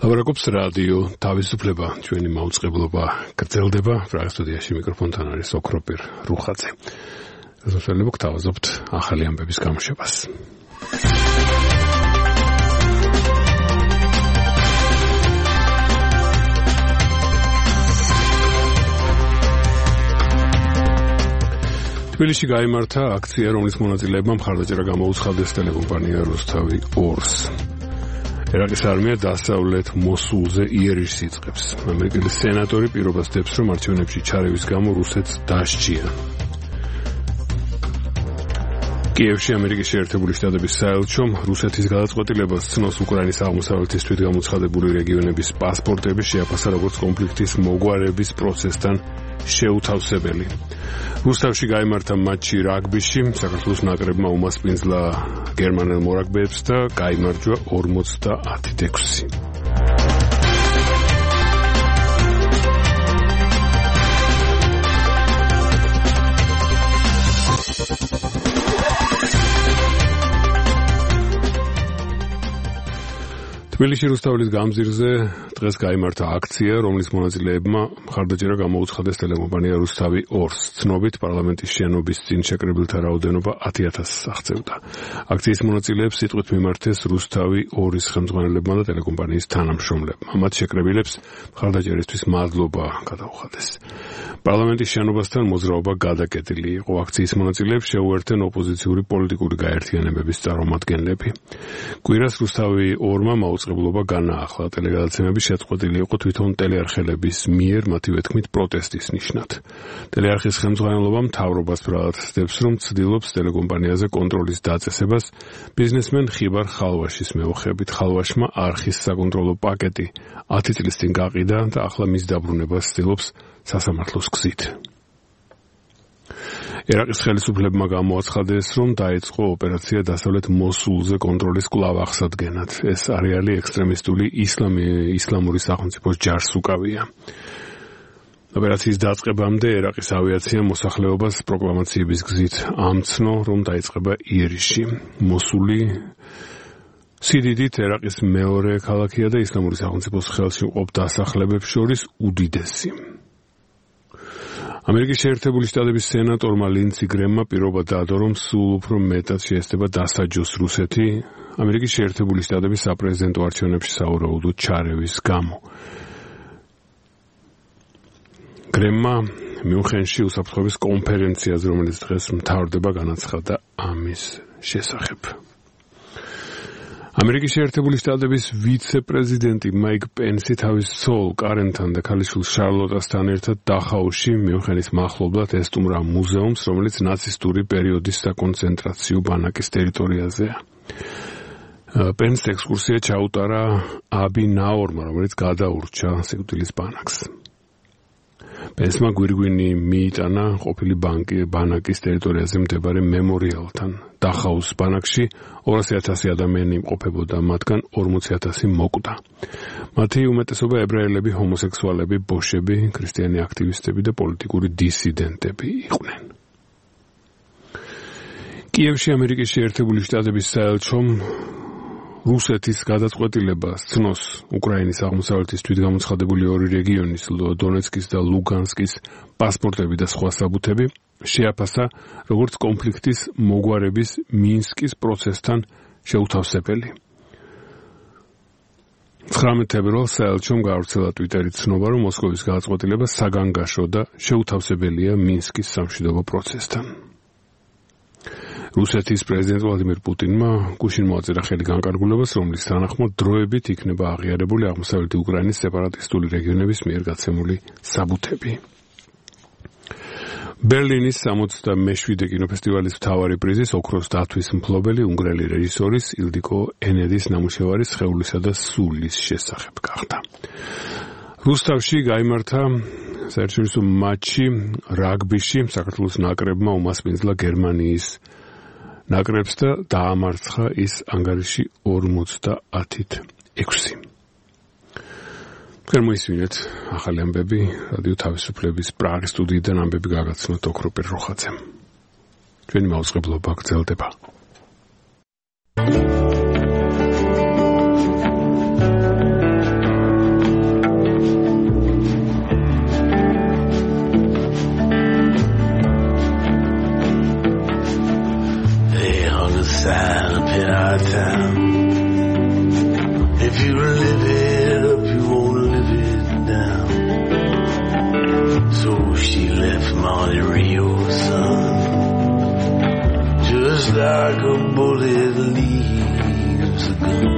ლაპარაკობს რადიო თავისუფლება, ჩვენი მაუწყებლობა გრძელდება. პრაღის სტუდიაში მიკროფონთან არის ოქროპირ რუხაძე. გასასვლელებ გთავაზობთ ახალი ამბების გამოშვებას. თბილისში გაიმართა აქცია, რომლის მონაწილეებმა მხარდაჭერა გამოუცხადეს ტელეკომპანია რუსთავი 2-ს. ერაყის არმია დასავლეთ მოსულზე იერიშს იწყებს. ამერიკელი სენატორი პირობას დებს, რომ არჩევნებში ჩარევის გამო რუსეთს დასჯიან. კიევში ამერიკის შეერთებული შტატების საელჩომ რუსეთის გადაწყვეტილებას ცნობს უკრაინის აღმოსავლეთის თვითგამოცხადებული რეგიონების პასპორტები შეაფასა როგორც კონფლიქტის მოგვარების პროცესთან შეუთავსებელი. რუსთავში გაიმართა მატჩი რაგბიში, საქართველოს ნაკრებმა უმასპინძლა გერმანელ მორაგბეებს და გაიმარჯვა 50-6. თბილისში რუსთავის გამზირზე დღეს გაიმართა აქცია, რომლის მონაწილეებმა მხარდაჭერა გამოუცხადეს ტელეკომპანია რუსთავი 2-ს. ცნობით პარლამენტის შენობის წინ შეკრებილთა რაოდენობა 10,000-ს აღწევდა. აქციის მონაწილეებს სიტყვით მიმართეს რუსთავი 2-ის ხელმძღვანელებმა და ტელეკომპანიის თანამშრომლებმა. მათ შეკრებილებს მხარდაჭერისთვის მადლობა გადაუხადეს. პარლამენტის შენობასთან მოძრაობა გადაკეტილი იყო. აქციის მონაწილეებს შეუერთდნენ ოპოზიციური პოლიტიკური გაერთიანებების წარმომადგენლები. კვირას რუსთავი 2-მა მაუწყებლობა განაახლა. ტელეგადაცემები შეწყვეტილი იყო თვითონ ტელეარხელების მიერ მათივე თქმით პროტესტის ნიშნად. ტელეარხის ხელმძღვანელობა მთავრობას ბრალადებს, რომ ცდილობს ტელეკომპანიაზე კონტროლის დაწესებას ბიზნესმენ ხიბარ ხალვაშის მეოხებით. ხალვაშმა არხის საკონტროლო პაკეტი 10 წლის წინ გაყიდა და ახლა მის დაბრუნებას ცდილობს სასამართლოს გზით. ერაყის ხელისუფლებმა გამოაცხადეს, რომ დაიწყო ოპერაცია დასავლეთ მოსულზე კონტროლის კვლავ აღსადგენად. ეს არეალი ექსტრემისტული ისლამური სახელმწიფოს ჯარს უკავია. ოპერაციის დაწყებამდე ერაყის ავიაციამ მოსახლეობას პროკლამაციების გზით ამცნო, რომ დაიწყება იერიში. მოსული სიდიდით ერაყის მეორე ქალაქია და ისლამური სახელმწიფოს ხელში მყოფ დასახლებებს შორის უდიდესი. ამერიკის შეერთებული შტატების სენატორმა ლინდსი გრემმა პირობა დაადო, რომ სულ უფრო მეტად შეესწება დასაჯოს რუსეთი ამერიკის შეერთებული შტატების საპრეზიდენტო არჩევნებში საურავუდო ჩარევის გამო. გრემმა მიუნხენში უსაფრთხოების კონფერენციაზე, რომელიც დღეს მთავრდება, განაცხადა ამის შესახებ. ამერიკის შეერთებული შტატების ვიცე-პრეზიდენტი მაიკ პენსი თავის ცოლ კარენთან და ქალიშვილ შარლოტასთან ერთად დახაუში მიუნხენის მახლობლად ესტუმრა მუზეუმს, რომელიც ნაცისტური პერიოდის საკონცენტრაციო ბანაკის ტერიტორიაზეა. პენს ექსკურსია ჩაუტარა აბი ნაორმა, რომელიც გადაურჩა სიკვდილის ბანაკს. პენსმა გვირგვინი მიიტანა ყოფილი ბანაკის ტერიტორიაზე მდებარე მემორიალთან. დახაუს ბანაკში 200,000 ადამიანი იმყოფებოდა, მათგან 40,000 მოკვდა. მათი უმეტესობა ებრაელები, ჰომოსექსუალები, ბოშები, ქრისტიანი აქტივისტები და პოლიტიკური დისიდენტები იყვნენ. კიევში ამერიკის შეერთებული შტატების საელჩომ რუსეთის გადაწყვეტილებას ცნოს უკრაინის აღმოსავლეთის თვითგამოცხადებული 2 რეგიონის დონეცკის და ლუგანსკის პასპორტები და სხვა საბუთები შეაფასა როგორც კონფლიქტის მოგვარების მინსკის პროცესთან შეუთავსებელი. 19 თებერვალს საელჩომ გაავრცელა ტვიტერით ცნობა, რომ მოსკოვის გადაწყვეტილება საგანგაშო და შეუთავსებელია მინსკის სამშვიდობო პროცესთან. რუსეთის პრეზიდენტ ვლადიმირ პუტინმა გუშინ მოაწერა ხელი განკარგულებას, რომლის თანახმად დროებით იქნება აღიარებული აღმოსავლეთი უკრაინის სეპარატისტული რეგიონების მიერ გაცემული საბუთები. ბერლინის 67 კინოფესტივალის მთავარი პრიზის ოქროს დათვის მფლობელი უნგრელი რეჟისორის ილდიკო ენედის ნამუშევარი სხეულისა და სულის შესახებ გახდა. რუსთავში გაიმართა საერთაშორისო მატჩი რაგბიში, საქართველოს ნაკრებმა უმასპინძლა გერმანიის ნაკრებს და დაამარცხა ის ანგარიში 50-6. მოისმინეთ ახალი ამბები რადიო თავისუფლების პრაღის სტუდიიდან ამბები გაგაცნოთ ოქროპირ რუხაძემ. ჩვენი მაუწყებლობა გრძელდება. a sign up in our town. If you live it up, you won't live it down. So she left Monte Rio, son, just like a bullet leaves a gun.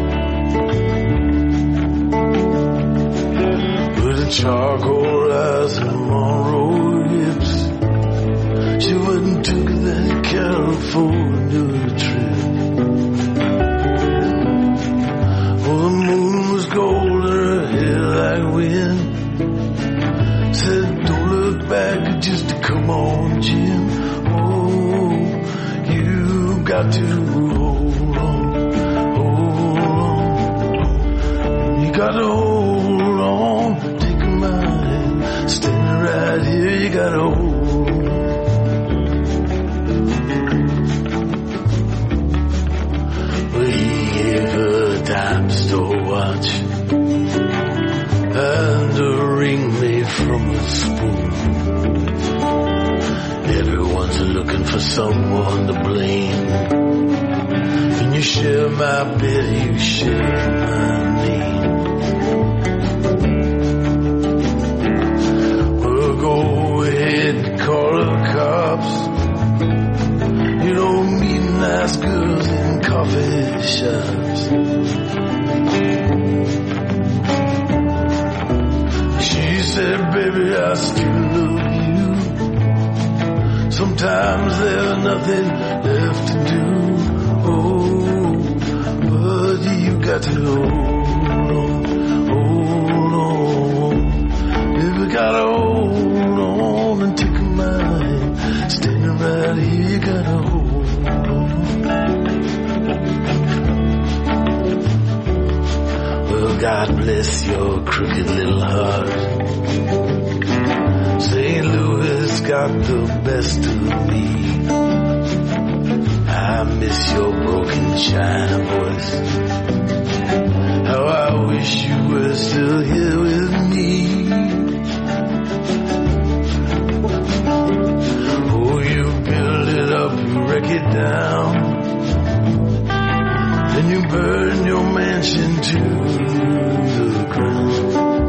With a charcoal eyes and Monroe hips, she went and took that California trip. Oh, the moon was gold, her hair like wind. Said, don't look back, just come on, Jim. Oh, you got to hold on, you got to hold on. Take my hand, standing right here, you got to hold on. Well, he gave her a dime store watch and a ring made from a spoon. Everyone's looking for someone to blame. When you share my bed, you share my name. Well, go ahead and call the cops. You don't meet nice girls in coffee shops. She said, baby, I still love you. Sometimes there's nothing left to do. Oh, but you got to hold on. Baby, gotta hold on and take my hand. Standing right here, you gotta hold on. Well, God bless your crooked little heart. St. Louis got the best of me. I miss your broken China voice. How I wish you were still here with me. Oh, you build it up, you wreck it down, then you burn your mansion to the ground.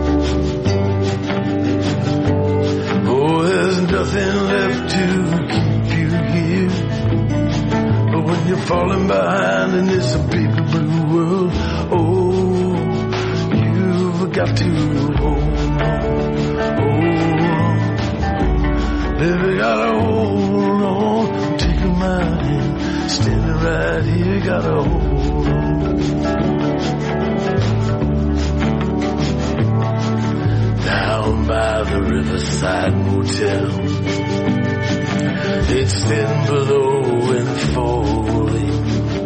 Oh, there's nothing left to keep you here. But when you're falling behind in this big blue world, oh, you've got to hold on. Baby, gotta hold on. Take my hand, standing right here, gotta hold on. Down by the Riverside Motel, it's thin below and falling.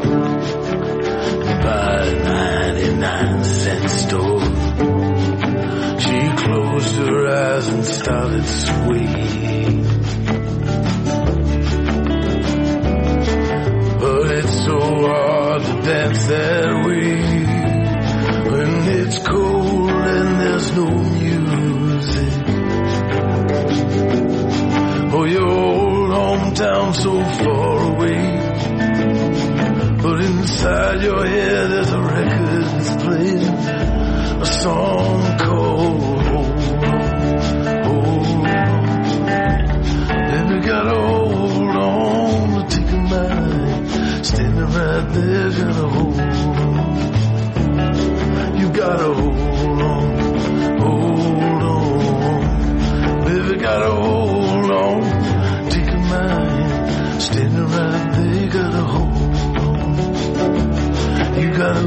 By a 99-cent store, she closed her eyes and started swaying. But it's so hard to dance that way when it's cold and there's no music. Oh, your old hometown so far away, but inside your head there's a record that's playing a song called Hold On. Baby, gotta hold on, take a mind, standing right there, gotta hold on. You gotta hold on, baby, gotta hold on, take a mind, standing right there, gotta hold on. You gotta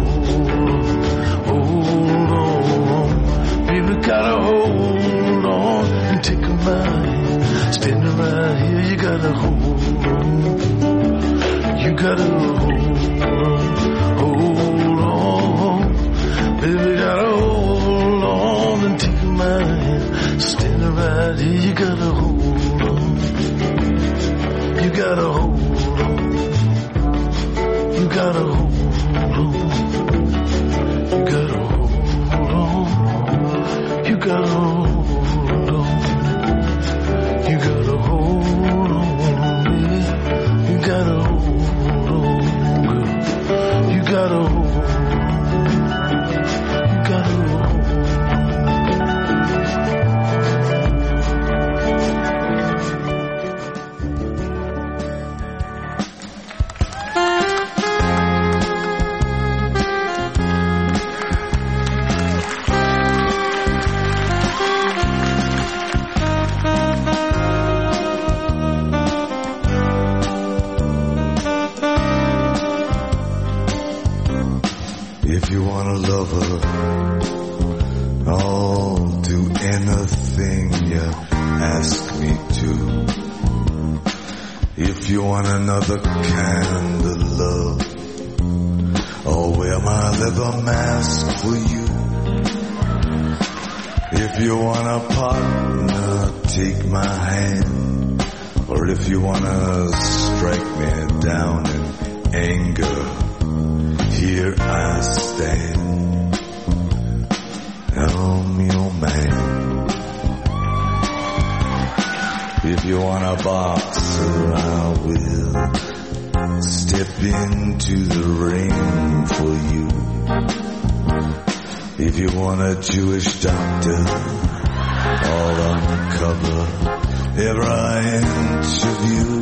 hold on, baby, gotta hold on, and take a mind, standing right here, you gotta hold on. You gotta hold on, baby, gotta hold on, and take my hand, standing right here, you gotta hold on. You gotta hold on, you gotta hold on. You gotta hold on. You gotta hold on. You gotta hold on, baby. You gotta hold on. If you want a lover, I'll do anything you ask me to. If you want another kind of love, I'll wear my leather mask for you. If you want a partner, take my hand. Or if you want to strike me down in anger, here I stand. I'm your man. If you want a boxer, I will step into the ring for you. If you want a Jewish doctor, all uncover every inch of you.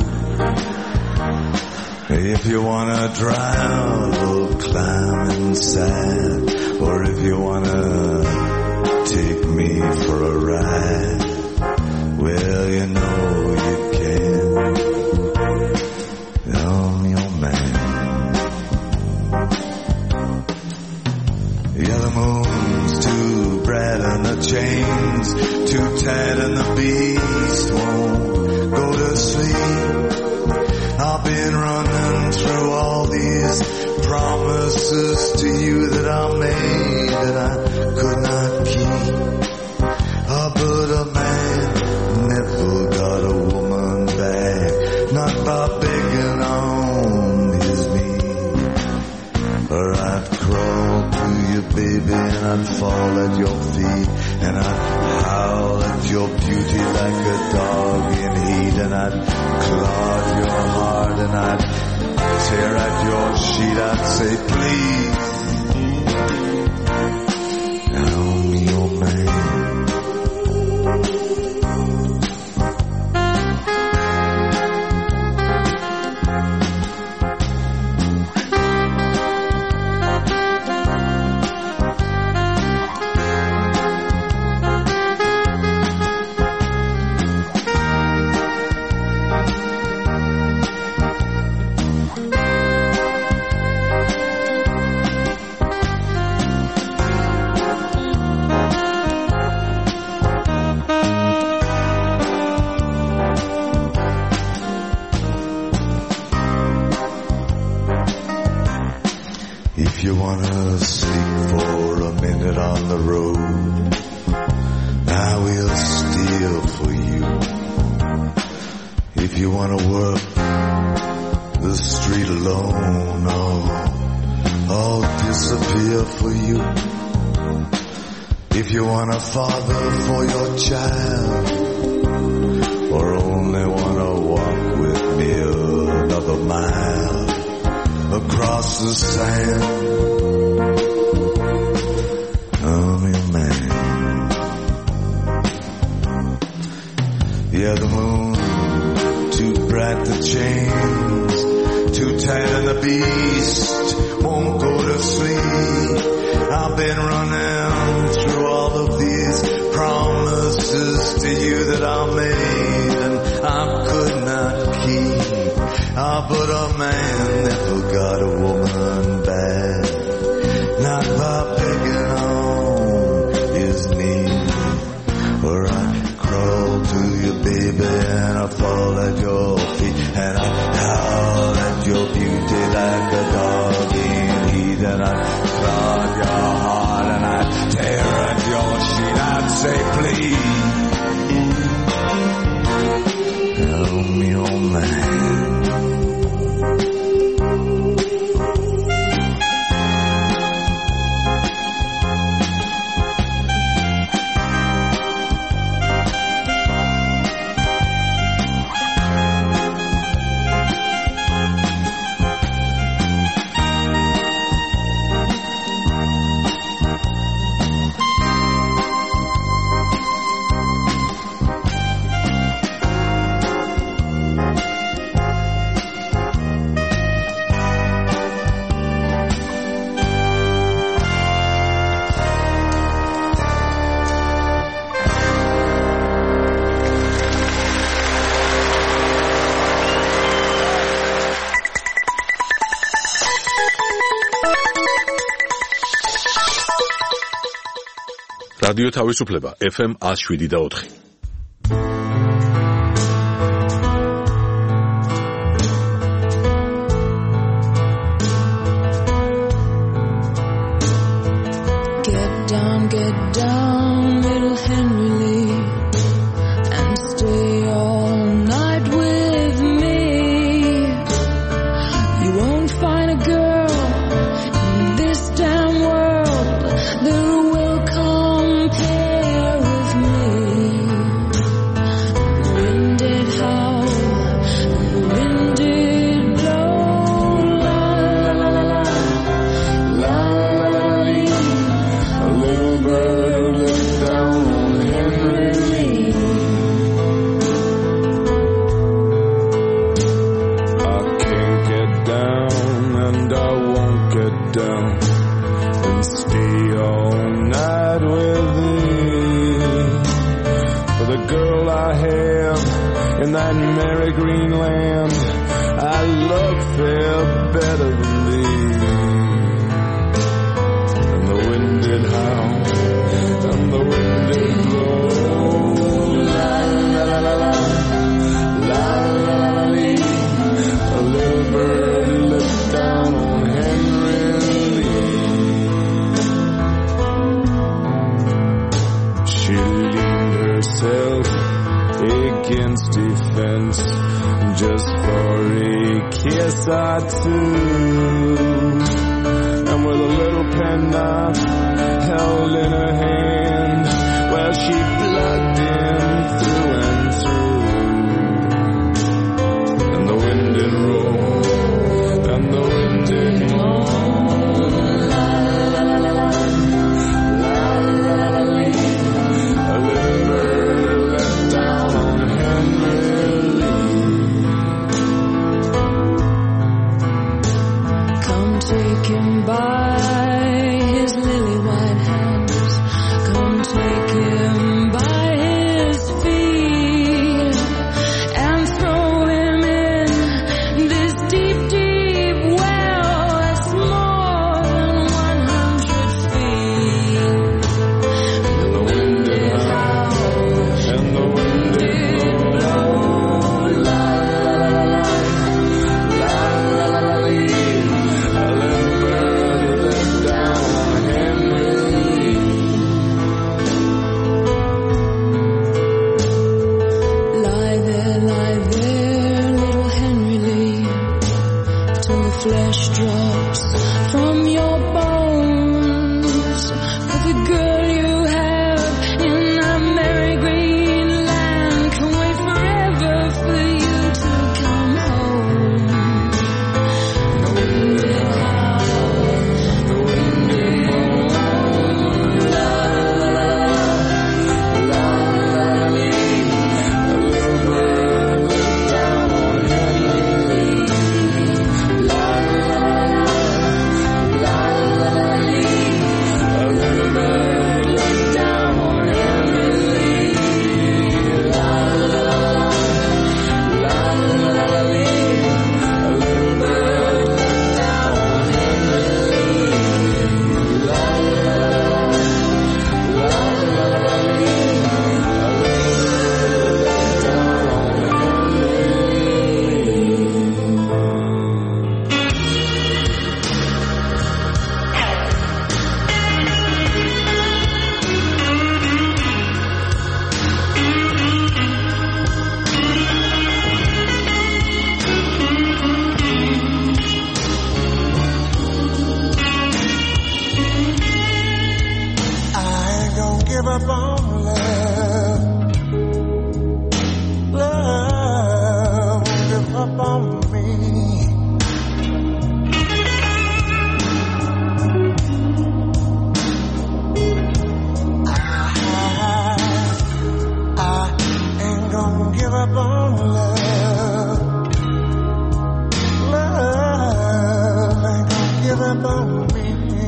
If you want to drive or climb inside, or if you want to take me for a ride, well, you know you can. I'm your man. Yeah, the moon's too bright and the chains too tight and the beast won't go to sleep. I've been running through all these promises to you that I made that I could not keep. But a man never got a woman back, not by begging on his knees. Or I'd crawl to you, baby, and I'd fall at your feet, and I'd howl at your beauty like a dog in heat, and I'd claw at your heart, and I'd tear at your sheet. I'd say, please, I'm your man. If you wanna sleep for a minute on the road, I will steal for you. If you wanna work the street alone, I'll disappear for you. If you want a father for your child, or only wanna walk with me another mile across the sand, I'm your man. Yeah, the moon too bright, the chains too tight, and the beast won't go to sleep. I've been running through all of these promises to you that I made and I could not keep. But a man never got a woman back, not by begging on his knees. Or I crawl to you, baby, and I fall at your feet, and I howl at your beauty like a dog in heat, and I claw at your heart, and I tear at your sheet. I'd say, please, I'm your man. რადიო თავისუფლება FM 107.4. Get down, little Henry Lee, and stay all night with me. You won't find a girl in this damn world that will compare with me. The wind did howl, and the wind did blow, la la la la la, la la la la. A little bird looked down on Henry Lee. I can't get down and I won't get down and stay all night with thee. For the girl I have in that merry green land, I love fair better than thee. And the wind did howl and the wind did blow, la la la la la, la la la la lee. A little bird looked down on Henry Lee. She leaned herself against a fence just for a kiss or two, and with a little penknife held in her hand, well, she plugged him through and through. And the wind did roll, and the wind did moan, la la la la la, la la la la la. A little bird let down on Henry Lee. Come take him by his lily white hands. Come take him by his feet and throw him in this deep, deep well that's more than 100 feet. And the wind did howl, and the wind did blow, la la la la, la la la la lee. A little bird let down on Henry Lee. Lie there, little Henry Lee, till the flesh drops from your bones. But the girl you have in that merry green land can wait forever for you to come home. The wind did howl, the wind did moan, la la la la, la la la lee. A little bird let down on Henry Lee. La la la la, la la la lee. A little bird let down on Henry Lee. La la la la, la la la lee. A little bird let down on Henry Lee. La la la la, la la la lee. A little bird let down on Henry I ain't gonna give up on love. Love won't give up on me. I ain't gonna give up on love. Love ain't gonna give up on me.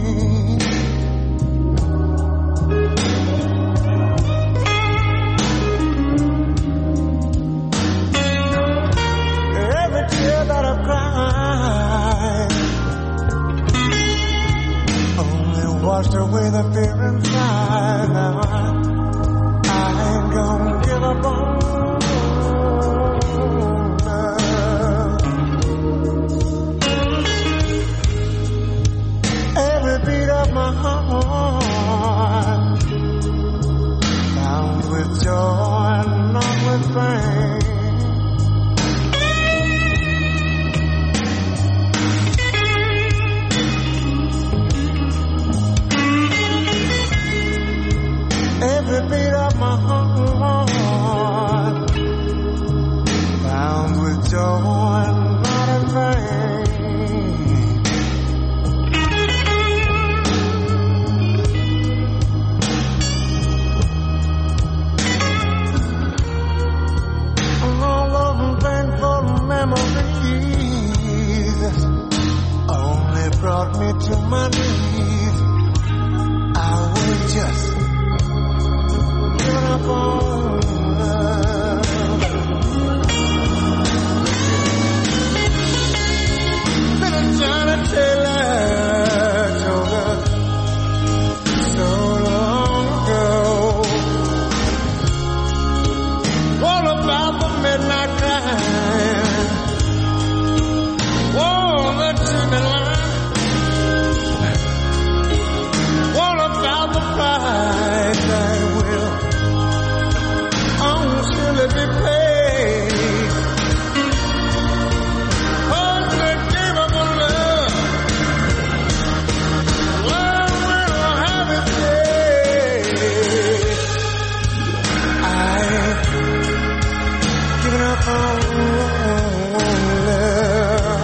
Every tear that I've cried only washed away the fear inside. ain't gonna give up on love. Every beat of my heart bound with joy and not with pain. Every beat of my heart bound with joy and not in vain. All of them painful memories only brought me to my knees. I was just up on love. Been a Johnny Taylor joker so long ago. All about the midnight time. Oh, the chicken line. All about the price that will surely be paid. Unforgivable love, love will have its day. I ain't giving up on love.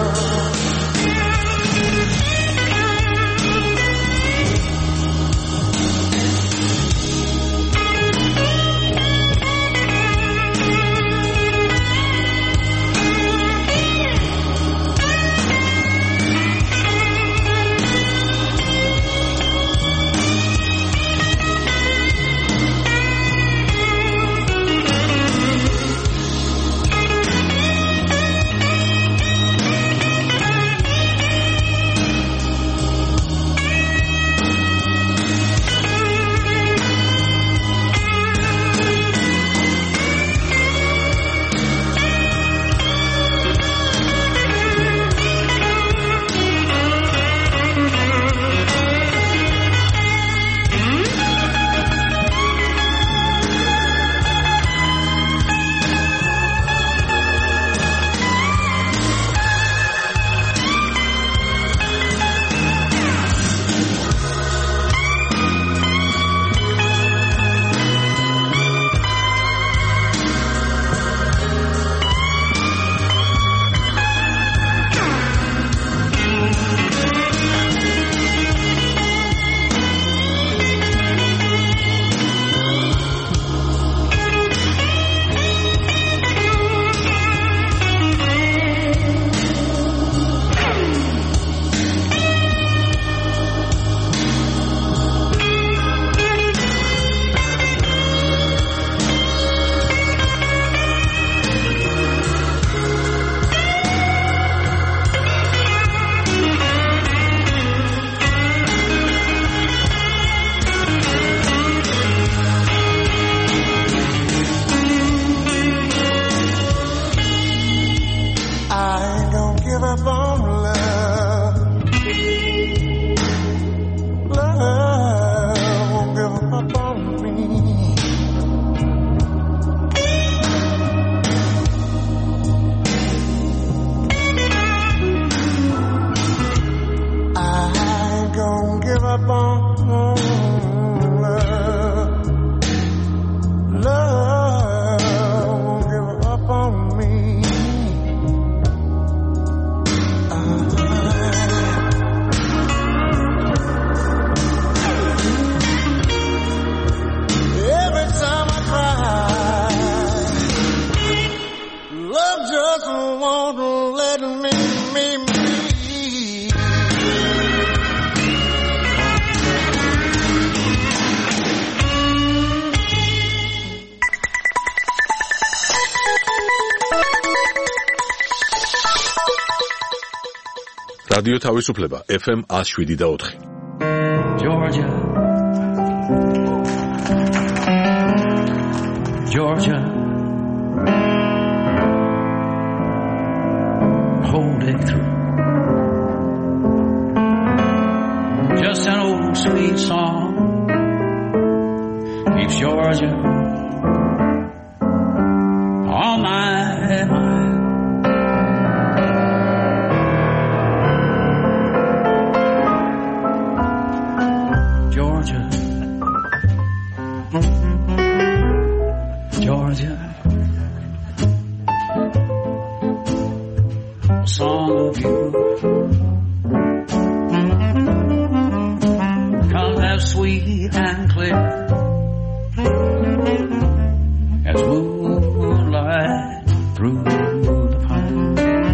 რადიო თავისუფლება FM 107.4. Georgia Georgia, hold it through. Just an old sweet song keeps Georgia on my mind. Georgia, Georgia, a song of you comes as sweet and clear as moonlight through the pine.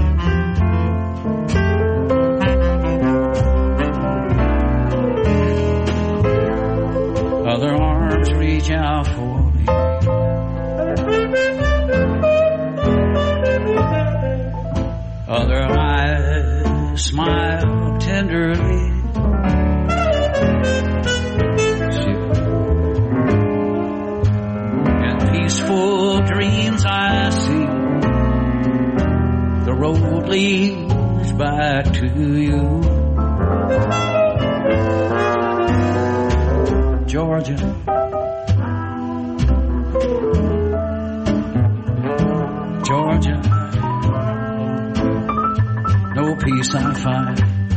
Other arms reach out for me. Other eyes smile tenderly. And peaceful dreams I see. The road leads back to you. Georgia, Georgia, no peace I find.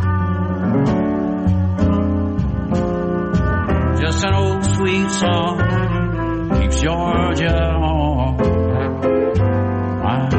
Just an old sweet song keeps Georgia on my mind.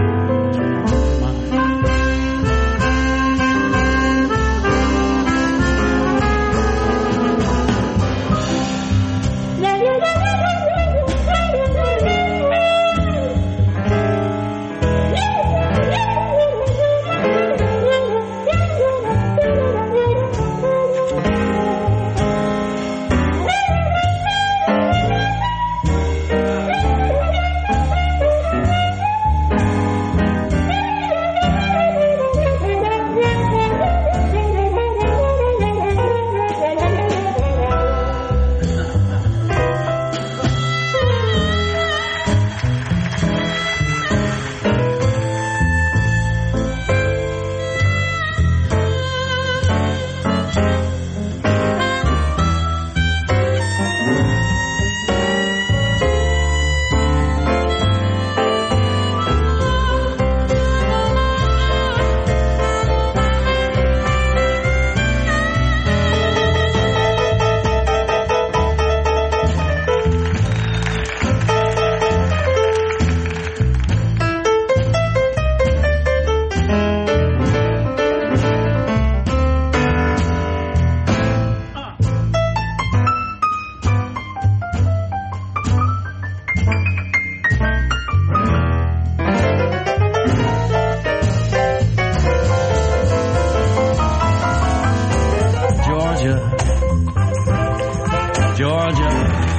Georgia,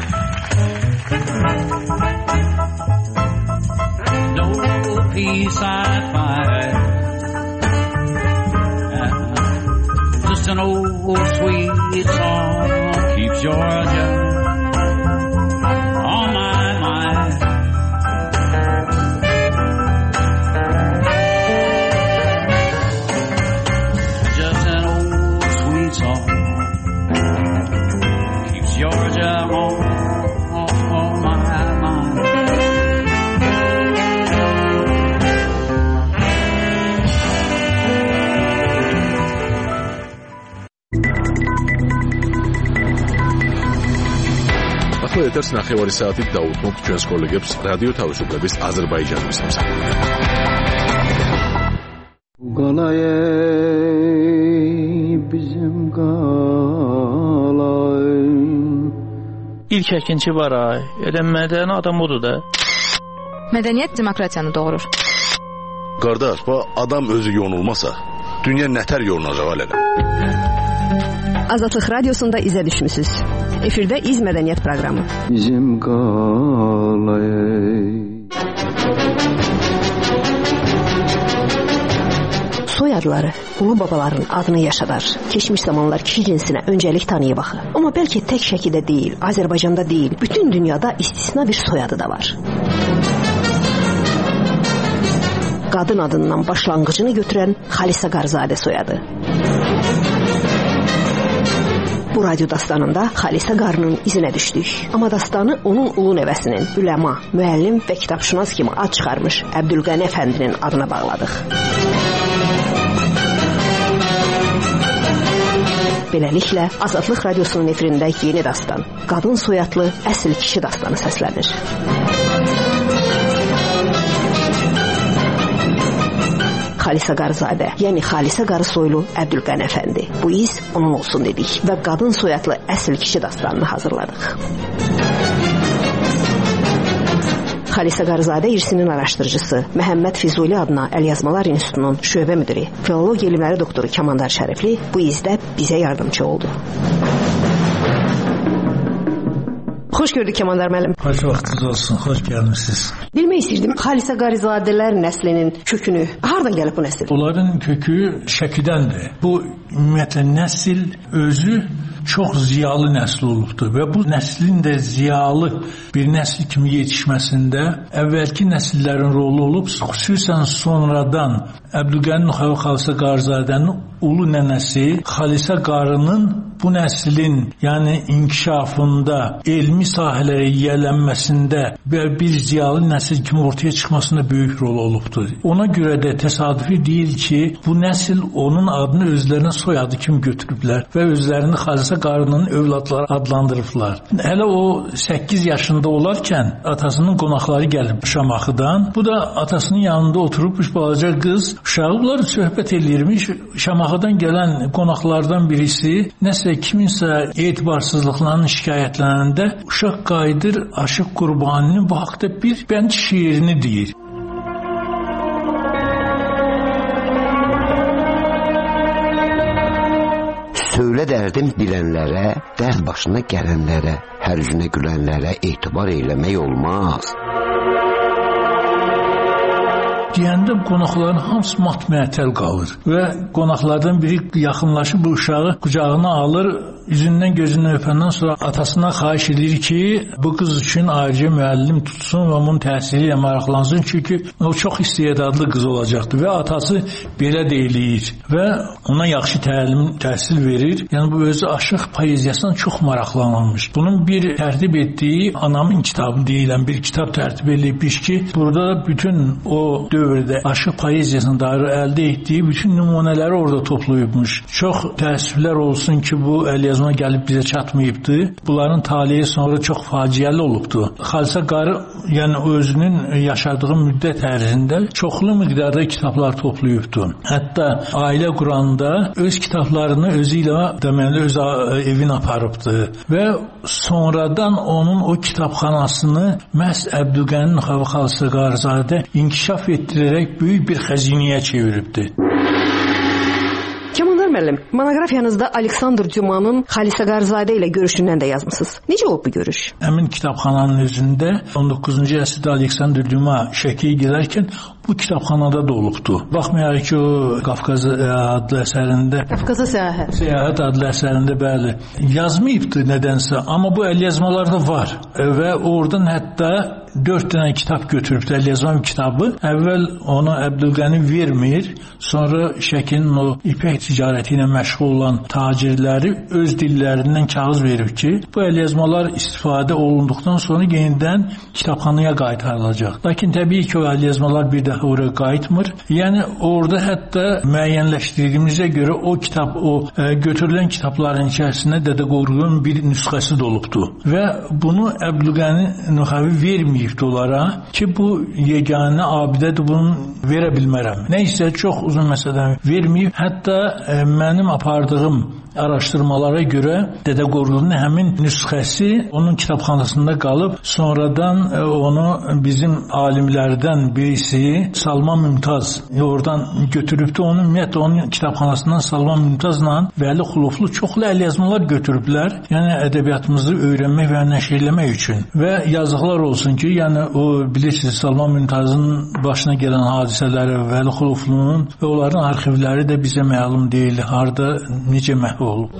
no peace I find. Just an old sweet song keeps Georgia on my mind. Just an old sweet song keeps Georgia on my mind. ახლა ეთერს ნახევარი საათით დაუთმობთ ჩვენს კოლეგებს რადიო თავისუფლების აზერბაიჯანის მსახურიდან. İlk əkinçi var ay. Elə mədəni adam odur da. Mədəniyyət demokratiyanı doğurur. Qardaş, bu adam özü yonulmasa, dünya nətər yonulacaq hələ? Azadlıq Radiosunda izə düşmüsünüz. Efirdə İz Mədəniyyət proqramı. Bizim qalay. Soy adları ulu babaların adını yaşadar. Keçmiş zamanlar kişi cinsinə öncəlik tanıyıb axı. Amma bəlkə tək Şəkidə deyil, Azərbaycanda deyil, bütün dünyada istisna bir soyadı da var. Qadın adından başlanğıcını götürən Xalisə Qarzadə soyadı. Bu radyo dastanında Xalisə Qarının izinə düşdük. Amma dastanı onun ulu nəvəsinin, üləma, müəllim və kitabşünas kimi ad çıxarmış Əbdülqəni Əfəndinin adına bağladıq. Beləliklə, Azadlıq Radyosunun efirində yeni dastan, qadın soyadlı əsl kişi dastanı səslənir. Xalisə Qarzadə, yəni Xalisə Qarı soylu Əbdülqəni Əfəndi. Bu iz onun olsun dedik və qadın soyadlı əsl kişi dastanını hazırladıq. Xalisə Qarzadə irsinin araşdırıcısı, Məhəmməd Füzuli adına Əlyazmalar İnstitutunun şöbə müdiri, filologiya elmləri doktoru Kamandar Şərifli bu izdə bizə yardımcı oldu. Xoş gördük Kamandar müəllim. Xoş vaxtınız olsun, xoş gəlmisiniz. Bilmək istəyirdim, Xalisə Qarizadələr nəslinin kökünü, hardan gəlib bu nəsil? Onların kökü Şəkidəndir. Bu ümumiyyətlə nəsil özü çox ziyalı nəsil olubdur və bu nəslin də ziyalı bir nəsil kimi yetişməsində əvvəlki nəsillərin rolu olub, xüsusən sonradan Əbdülqəni Nuxavi Xalisə Qarizadənin ulu nənəsi Xalisə Qarının bu nəslin, yəni inkişafında, elmi sahələrə yiyələnməsində və bir ziyalı nəsil kimi ortaya çıxmasında böyük rol olubdur. Ona görə də təsadüfi deyil ki, bu nəsil onun adını özlərinin soyadı kimi götürüblər və özlərini Xalisə Qarının övladları adlandırıblar. Hələ o 8 yaşında olarkən atasının qonaqları gəlib Şamaxıdan. Bu da atasının yanında oturubmuş balaca qız. Uşaqlar söhbət eləyirmiş. Şamaxıdan gələn qonaqlardan birisi nəsə kiminsə etibarsızlıqlarının şikayətlənəndə uşaq qayıdır Aşıq Qurbaninin bu haqda bir bənd şeirini deyir. Söylə dərdim bilənlərə, dərd başına gələnlərə, hər üzünə gülənlərə etibar eləmək olmaz. Deyəndə qonaqların hamısı mat-məətəl qalır və qonaqlardan biri yaxınlaşıb bu uşağı qucağına alır, üzündən gözündən öpəndən sonra atasına xahiş edir ki, bu qız üçün ayrıca müəllim tutsun və onun təhsili ilə maraqlansın, çünki o çox istedadlı qız olacaqdır və atası belə də eləyir və ona yaxşı təhsil verir. Yəni bu özü aşıq poeziyasına çox maraqlanılmış. Bunun bir tərtib etdiyi Anamın kitabı deyilən bir kitab tərtib edilmiş ki, burada bütün o dövrdə aşıq poeziyasına dair əldə etdiyi bütün nümunələri orada toplayıbmış. Çox təəssüflər olsun ki, bu əlyazma gəlib bizə çatmayıbdı. Bunların taleyi sonra çox faciəli olubdu. Xalisə Qarı, yəni özünün yaşadığı müddət ərzində çoxlu miqdarda kitablar toplayıbdı. Hətta ailə quranda öz kitablarını özü ilə deməli öz evin aparıbdı və sonradan onun o kitabxanasını məhz Əbdülqəni Nuxavi Xalisə Qarizadə inkişaf etdirərək böyük bir xəzinəyə çeviribdi. Kamandar müəllim, monoqrafiyanızda Aleksandr Dümanın Xalisə Qarizadə ilə görüşündən də yazmısınız. Necə olub bu görüş? Həmin kitabxananın özündə 19-cu əsrdə Aleksandr Düma Şəkiyə gedərkən bu kitabxanada da olubdu. Baxmayaraq ki, o Qafqaz adlı əsərində, Qafqaza səyahət adlı əsərində bəli yazmayıbdı nədənsə, amma bu əlyazmalarda var və oradan hətta 4 dənə kitab götürübdü, əlyazma kitabı. Əvvəl onu Əbdülqəni vermir, sonra Şəkinin o ipək ticarəti ilə məşğul olan tacirləri öz dillərindən kağız verib ki, bu əlyazmalar istifadə olunduqdan sonra yenidən kitabxanaya qaytarılacaq. Lakin təbii ki, o əlyazmalar bir daha oraya qayıtmır. Yəni orada hətta müəyyənləşdirdiyimizə görə o kitab, o götürülən kitabların içərisində Dədə Qorqudun bir nüsxəsi də olubdu. Və bunu Əbdülqəni Nuxavi verməyibdi onlara ki, bu yeganə abidədir, bunu verə bilmərəm. Nəysə, çox uzun məsələdən verməyib. Hətta mənim apardığım araşdırmalara görə Dədə Qorqudun həmin nüsxəsi onun kitabxanasında qalıb, sonradan onu bizim alimlərdən birisi Salman Mümtaz oradan götürübdü. Ümumiyyətlə onun kitabxanasından Salman Mümtazla Vəli Xuluflu çoxlu əlyazmalar götürüblər. Yəni ədəbiyyatımızı öyrənmək və nəşr etmək üçün. Və yazıqlar olsun ki, yəni o bilirsiniz Salman Mümtazın başına gələn hadisələri, Vəli Xuluflunun və onların arxivləri də bizə məlum deyil. Harda necə məhv olub.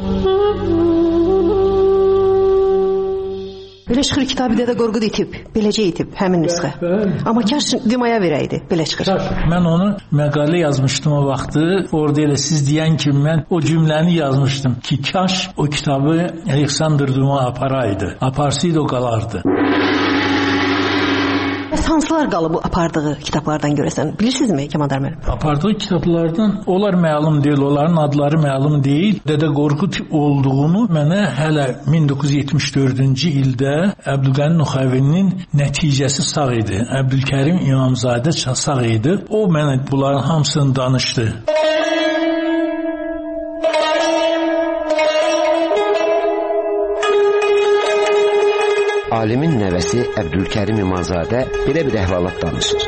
Belə çıxır kitabı Dədə Qorqud itib, beləcə itib həmin nüsxə. Amma kaş Dimaya verəydi, belə çıxır. Mən onu məqalə yazmışdım o vaxtı. Orada elə siz deyən kimi mən o cümləni yazmışdım ki, kaş o kitabı Aleksandr Duma aparaydı. Aparsaydı o qalardı. Hansılar qalıb bu apardığı kitablardan görəsən? Bilirsinizmi Kəmandar müəllim? Apardığı kitablardan onlar məlum deyil, onların adları məlum deyil. Dədə Qorqud olduğunu mənə hələ 1974-cü ildə Əbdülqəni Nuxəvinin nəticəsi sağ idi. Əbdülkərim İmamzadə sağ idi. O mənə bunların hamısını danışdı. Alimin nəvəsi Əbdülkərim İmamzadə belə bir əhvalat danışır.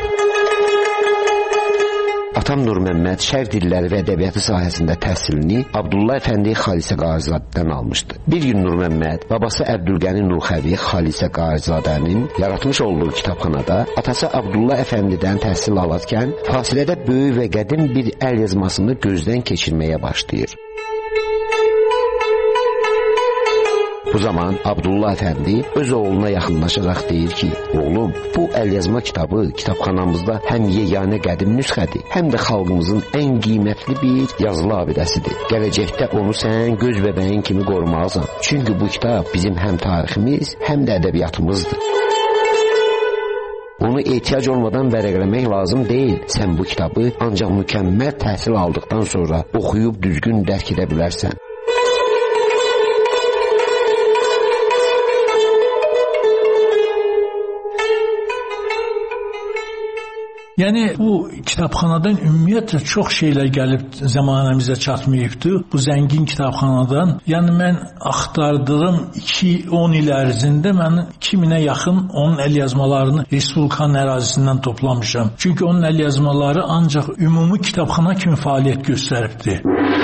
Atam Nur Məmməd şərq dilləri və ədəbiyyatı sahəsində təhsilini Abdullah Əfəndi Xalisə Qarizadədən almışdı. Bir gün Nur Məmməd babası Əbdülqəni Nuxəvi Xalisə Qarizadənin yaratmış olduğu kitabxanada atası Abdullah Əfəndidən təhsil alarkən fasilədə böyük və qədim bir əl yazmasını gözdən keçirməyə başlayır. Bu zaman Abdullah Əfəndi öz oğluna yaxınlaşaraq deyir ki, oğlum, bu əlyazma kitabı kitabxanamızda həm yeganə qədim nüsxədir, həm də xalqımızın ən qiymətli bir yazılı abidəsidir. Gələcəkdə onu sən göz bəbəyin kimi qorumalısan. Çünki bu kitab bizim həm tariximiz, həm də ədəbiyyatımızdır. Onu ehtiyac olmadan vərəqləmək lazım deyil. Sən bu kitabı ancaq mükəmməl təhsil aldıqdan sonra oxuyub düzgün dərk edə bilərsən. Yəni bu kitabxanadan ümumiyyətlə çox şeylər gəlib zəmanəmizə çatmayıbdı. Bu zəngin kitabxanadan, yəni mən axtardığım 2-10 il ərzində mən 2000-ə yaxın onun əlyazmalarını Respublikanın ərazisindən toplamışam. Çünki onun əlyazmaları ancaq ümumi kitabxana kimi fəaliyyət göstəribdi.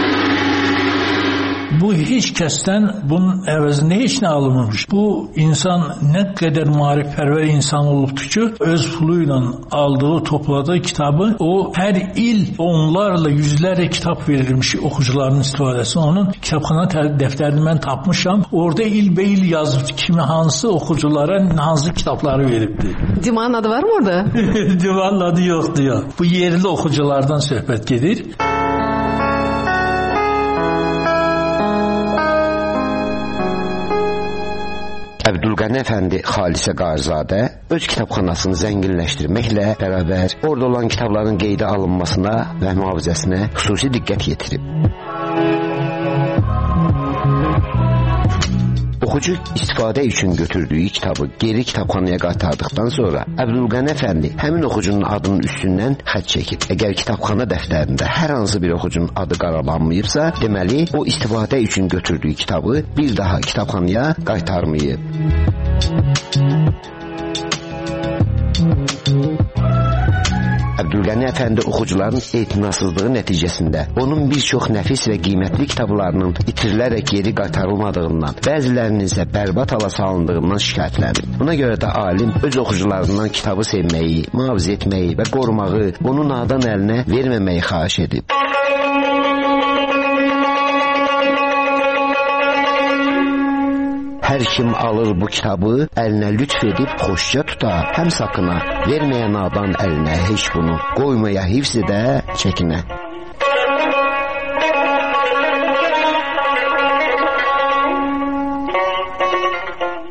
Bu heç kəsdən bunun əvəzində heç nə alınmamış. Bu insan nə qədər maarifpərvər insan olubdur ki, öz pulu ilə aldığı, topladığı kitabı o hər il onlarla, yüzlərlə kitab verilmiş oxucuların istifadəsi. Onun kitabxana dəftərini mən tapmışam. Orada ilbəil yazıb kimi hansı oxuculara hansı kitabları veribdi. Dimanın adı var mı orada? Dimanın adı yoxdur ya. Bu yerli oxuculardan söhbət gedir. Əbdülqəni Əfəndi Xalisə Qarizadə öz kitabxanasını zənginləşdirməklə bərabər orada olan kitabların qeydə alınmasına və mühafizəsinə xüsusi diqqət yetirib. Oxucu istifadə üçün götürdüyü kitabı geri kitabxanaya qaytardıqdan sonra Əbdülqəni Əfəndi həmin oxucunun adının üstündən xətt çəkib. Əgər kitabxana dəftərində hər hansı bir oxucunun adı qaralanmayıbsa, deməli o istifadə üçün götürdüyü kitabı bir daha kitabxanaya qaytarmayıb. Əbdülqəni Əfəndi oxucuların etinasızlığı nəticəsində onun bir çox nəfis və qiymətli kitablarının itirilərək geri qaytarılmadığından, bəzilərinin isə bərbad hala salındığından şikayətlənib. Buna görə də alim öz oxucularından kitabı sevməyi, mühafizə etməyi və qorumağı, onu nadan əlinə verməməyi xahiş edib. Hər kim alır bu kitabı, əlinə lütf edib xoşca tutar, həm sakına, verməyə nadan əlinə heç bunu, qoymaya hifz edə, çəkinə.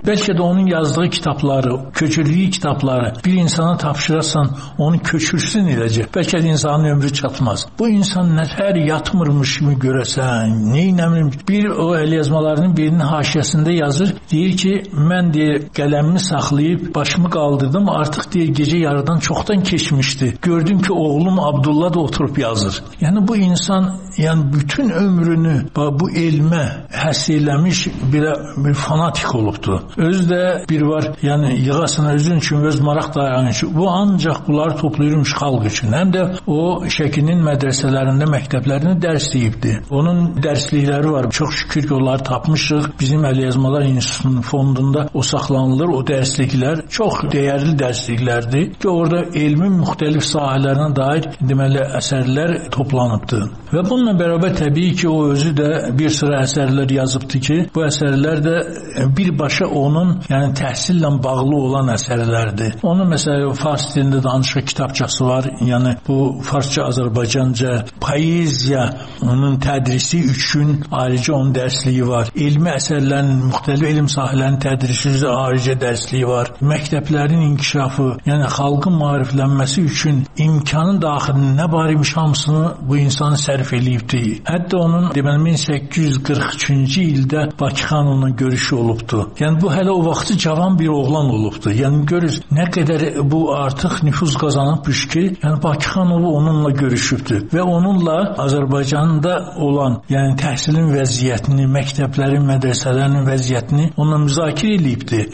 Bəlkə də onun yazdığı kitabları, köçürdüyü kitabları bir insana tapşırarsan, onu köçürsün eləcə. Bəlkə də insanın ömrü çatmaz. Bu insan nətər yatmırmış kimi görəsən, neynəmirmiş. Bir o əlyazmalarının birinin haşiyəsində yazır, deyir ki, mən deyir, qələmimi saxlayıb başımı qaldırdım, artıq deyir, gecə yarıdan çoxdan keçmişdi. Gördüm ki, oğlum Abdullah da oturub yazır. Yəni bu insan bütün ömrünü bu elmə həsr eləmiş bir fanatik olubdu. Özü də bir var, yığasına özün üçün öz maraq dayanışı. Bu ancaq bunları toplayırmış xalq üçün. Həm də o Şəkinin mədrəsələrində, məktəblərində dərs deyibdi. Onun dərslikləri var. Çox şükür ki, onları tapmışıq. Bizim Əlyazmalar İnstitutunun fondunda o saxlanılır. O dərsliklər çox dəyərli dərsliklərdir ki, orada elmin müxtəlif sahələrinə dair deməli əsərlər toplanıbdı. Və bununla bərabər təbii ki, o özü də bir sıra əsərlər yazıbdı ki, bu əsərlər də birbaşa onun təhsillə bağlı olan əsərlərdir. Onun məsələn fars dilində danışıq kitabçası var. Yəni bu farsça, Azərbaycanca poeziya onun tədrisi üçün ayrıca onun dərsliyi var. Elmi əsərlərin, müxtəlif elm sahələrinin tədrisi üzrə ayrıca dərsliyi var. Məktəblərin inkişafı, yəni xalqın maariflənməsi üçün imkanın daxilində nə var imiş hamısını bu insanı sərf eləyibdi. Hətta onun deməli 1843-cü ildə Bakı xanımla görüşü olubdu. Yəni bu hələ o vaxtı cavan bir oğlan olubdu. Yəni görür nə qədər bu artıq nüfuz qazanıbmış ki, yəni Bakı xanımı onunla görüşübdü və onunla Azərbaycanda olan, yəni təhsilin vəziyyətini, məktəblərin, mədrəsələrin vəziyyətini onunla müzakirə edibdi.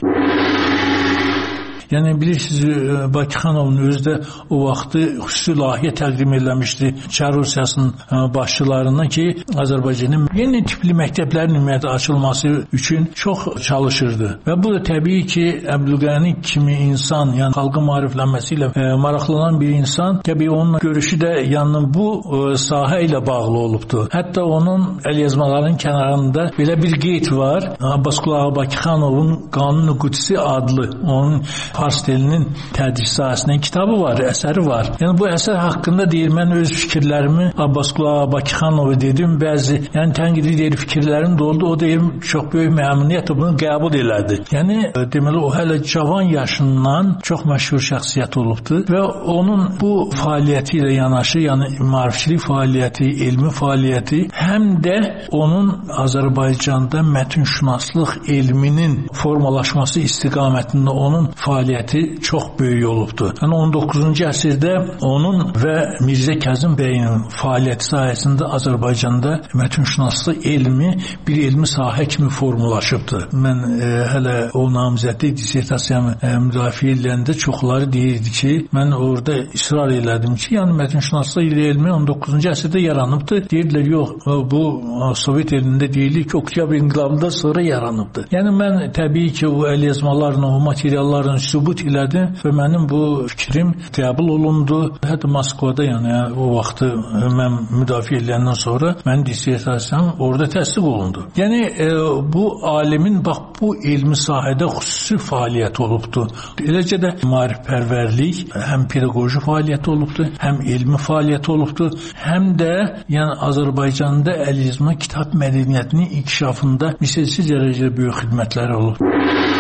Yəni bilirsiniz, Bakı xanımın özü də o vaxtı xüsusi layihə təqdim eləmişdi Çar Rusiyasının başçılarına ki, Azərbaycanın yeni tipli məktəblərin ümumiyyətlə açılması üçün çox çalışırdı. Və bu da təbii ki, Əbdülqəni kimi insan, yəni xalqın maariflənməsi ilə maraqlanan bir insan, təbii onunla görüşü də yəni bu sahə ilə bağlı olubdu. Hətta onun əlyazmalarının kənarında belə bir qeyd var. Abbasqulu Ağa Bakı xanımın Qanun-u Qudsi adlı onun fars dilinin tədris sahəsində kitabı var, əsəri var. Yəni bu əsər haqqında deyir, mən öz fikirlərimi Abbasqulu Ağa Bakı xanımı dedim, bəzi tənqidi deyir fikirlərim də oldu. O deyir, çox böyük məmnuniyyətlə bunu qəbul elədi. Yəni deməli o hələ cavan yaşından çox məşhur şəxsiyyət olubdu və onun bu fəaliyyəti ilə yanaşı, yəni maarifçilik fəaliyyəti, elmi fəaliyyəti, həm də onun Azərbaycanda mətnşünaslıq elminin formalaşması istiqamətində onun fəaliyyəti çox böyük olubdu. Yəni 19-cu əsrdə onun və Mirzə Kazım bəyin fəaliyyəti sayəsində Azərbaycanda mətnşünaslıq elmi bir elmi sahə kimi formalaşıbdı. Mən hələ o namizədlik dissertasiyamı müdafiə edəndə çoxları deyirdi ki, mən orada israr elədim ki, yəni mətnşünaslıq elmi 19-cu əsrdə yaranıbdı. Deyirlər, yox, bu Sovet elmində deyilir ki, Oktyabr inqilabından sonra yaranıbdı. Yəni mən təbii ki, o əlyazmalarla, o materialların sübut elədim və mənim bu fikrim qəbul olundu. Hətta Moskvada, yəni o vaxtı mən müdafiə edəndən sonra mənim dissertasiyam orada təsdiq olundu. Yəni bu alimin bax bu elmi sahədə xüsusi fəaliyyət olubdu. Eləcə də maarifpərvərlik həm pedaqoji fəaliyyət olubdu, həm elmi fəaliyyət olubdu, həm də yəni Azərbaycanda əlyazma kitab mədəniyyətinin inkişafında misilsiz dərəcədə böyük xidmətləri olub.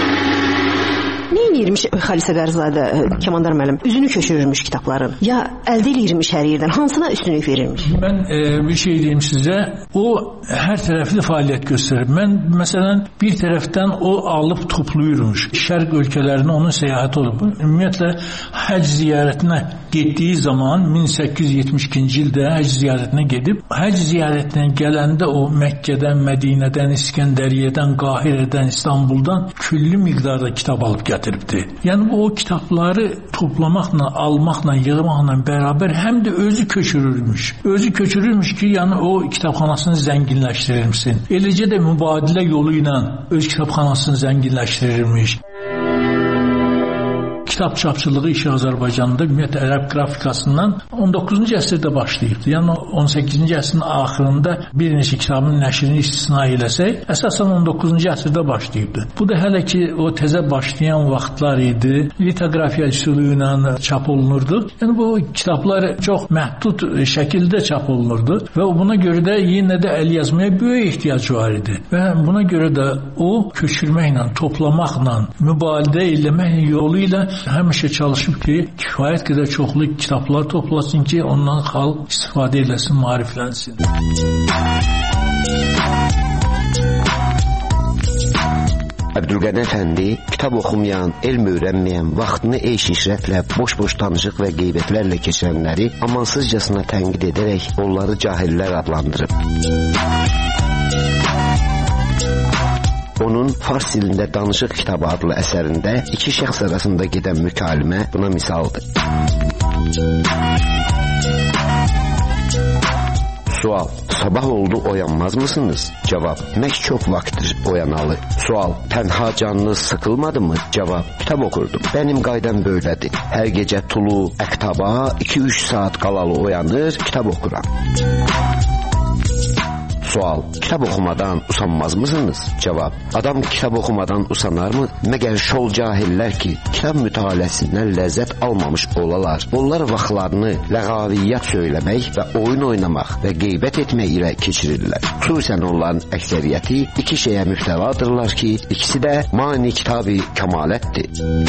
Nə edirmiş Xalisə Qarzadə, Kəmandar müəllim? Üzünü köçürürmüş kitabların. Ya əldə edirmiş hər yerdən. Hansına üstünlük verirmiş? Mən bir şey deyim sizə. O hər tərəfli fəaliyyət göstərir. Mən məsələn bir tərəfdən o alıb toplayırmış. Şərq ölkələrinə onun səyahəti olub. Ümumiyyətlə həcc ziyarətinə getdiyi zaman 1872-ci ildə həcc ziyarətinə gedib, həcc ziyarətinə gələndə o Məkkədən, Mədinədən, İskəndəriyyədən, Qahirədən, İstanbuldan külli miqdarda kitab alıb gətiribdi. Yəni o kitabları toplamaqla, almaqla, yığmaqla bərabər həm də özü köçürürmüş. Özü köçürürmüş ki, yəni o kitabxanasını zənginləşdirirmişsin. Eləcə də mübadilə yolu ilə öz kitabxanasını zənginləşdirirmiş. kitab çapçılığı işi Azərbaycanda ümumiyyətlə ərəb qrafikasından 19-cu əsrdə başlayıbdı. Yəni 18-ci əsrin axırında bir neçə kitabın nəşrini istisna eləsək, əsasən 19-cu əsrdə başlayıbdı. Bu da hələ ki o təzə başlayan vaxtlar idi. Litografiya üsulu ilə çap olunurdu. Yəni bu kitablar çox məhdud şəkildə çap olunurdu və buna görə də yenə də əl yazmaya böyük ehtiyac var idi. Və buna görə də o köçürməklə, toplamaqla, mübaliğə eləmək yolu ilə həmişə çalışıb ki, kifayət qədər çoxlu kitablar toplasın ki, ondan xalq istifadə eləsin, maariflənsin. Əbdülqəni Əfəndi kitab oxumayan, elm öyrənməyən, vaxtını eyş-işrətlə, boş-boş danışıq və qeybətlərlə keçirənləri amansızcasına tənqid edərək onları cahillər adlandırıb. Onun Fars dilində Danışıq kitabı adlı əsərində iki şəxs arasında gedən mükalimə buna misaldır. Sual: sabah oldu oyanmaz mısınız? Cavab: mək çox vaxtdır oyanalı. Sual: tənha canınız sıkılmadı mı? Cavab: kitab okurdum. Benim qaydam böylədir. Hər gecə tulu əktaba 2-3 saat qalalı oyanır, kitab okuram. Sual: kitap okumadan usanmaz mısınız? Cevap: adam kitap okumadan usanar mı? Məgər şol cahillər ki, kitab mütaləsindən ləzzət almamış olalar. Onlar vaxtlarını ləğaviyyat söyləmək və oyun oynamaq və qeybət etmək ilə keçirirlər. Xüsusən onların əksəriyyəti iki şeyə müftəladırlar ki, ikisi də mani kitab-ı kəmalətdir.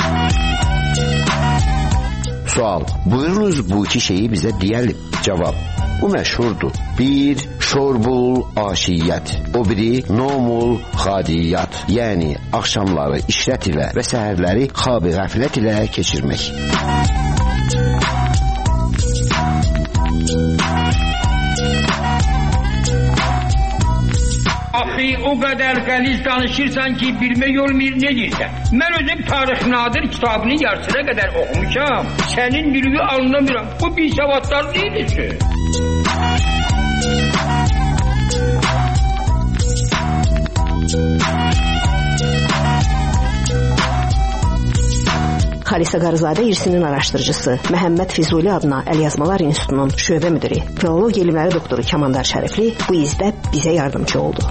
Sual: buyurunuz bu iki şeyi bizə deyəlim. Cevap: bu məşhurdur. Bir, şorbul aşiyyət. O biri, nomul xadiyyət. Yəni, axşamları işrət ilə və səhərləri xab-ı qəflət ilə keçirmək. Axı, o qədər qəliz danışırsan ki, bilmək olmayır ne deyirsən. Mən özüm Tarix Nadir kitabının yarısına qədər oxumuşam. Sənin bilgi alınamıram. Bu bir savadlar deyildir ki. Xalisə Qarızadə irsinin araşdırıcısı, Məhəmməd Füzuli adına Əlyazmalar İnstitutunun şöbə müdiri, filologiya elmləri doktoru Kamandar Şərifli bu izdə bizə yardımcı oldu.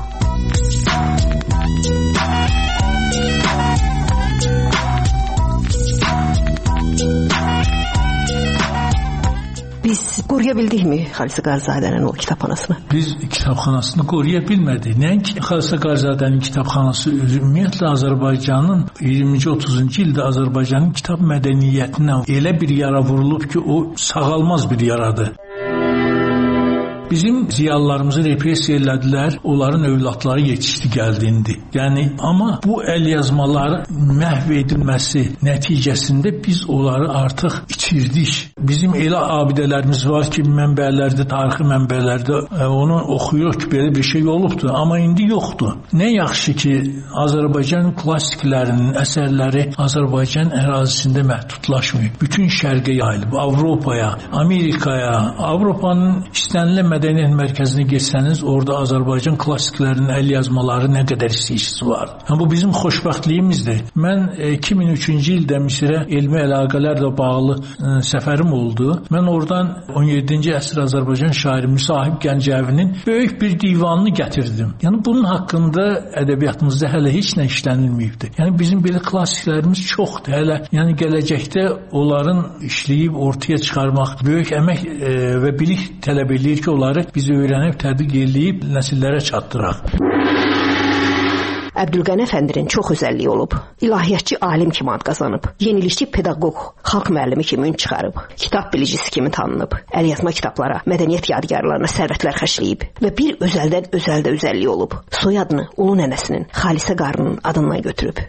Biz qoruya bildikmi Xalisə Qarzadənin o kitabxanasını? Biz kitabxanasını qoruya bilmədik. Nəinki Xalisə Qarzadənin kitabxanası ümumiyyətlə Azərbaycanın 20-30-cu ildə Azərbaycanın kitab mədəniyyətinə elə bir yara vurulub ki, o sağalmaz bir yaradır. Bizim ziyalılarımızı repressiya elədilər, onların övladları yetişdi gəldiyindi. Yəni, amma bu əl yazmaları məhv edilməsi nəticəsində biz onları artıq itirdik. Bizim elə abidələrimiz var ki, mənbələrdə, tarixi mənbələrdə onu oxuyuruq ki, belə bir şey olubdur, amma indi yoxdur. Nə yaxşı ki, Azərbaycan klassiklərinin əsərləri Azərbaycan ərazisində məhdudlaşmıyor. Bütün şərqə yayılıb, Avropaya, Amerikaya, Avropanın istənilən mədəniyyət mərkəzinə geçsəniz, orada Azərbaycan klassiklərinin əl yazmaları nə qədər istəyicisi var. Bu bizim xoşbəxtliyimizdir. Mən 2003-cü ildə Misirə elmi əlaqələrlə bağlı səfərim oldu. Mən oradan 17-ci əsr Azərbaycan şairi Müsahib Gəncəvinin böyük bir divanını gətirdim. Yəni bunun haqqında ədəbiyyatımızda hələ heç nə işlənilməyibdir. Yəni bizim belə klassiklərimiz çoxdur. Hələ yəni gələcəkdə onların işləyib ortaya çıxarmaq böyük əmək və bilik tələb edir ki, onları biz öyrənib, tədqiq edib nəsillərə çatdıraq. Əbdülqəni Əfəndinin çox özəlliyi olub. İlahiyyatçı alim kimi ad qazanıb. Yenilikçi pedaqoq, xalq müəllimi kimi ün çıxarıb. Kitab bilicisi kimi tanınıb. Əlyazma kitablara, mədəniyyət yadigarlarına sərvətlər xərcləyib. Və bir özəldən özəldə özəlliyi olub. Soyadını ulu nənəsinin, Xalisə qarının adından götürüb.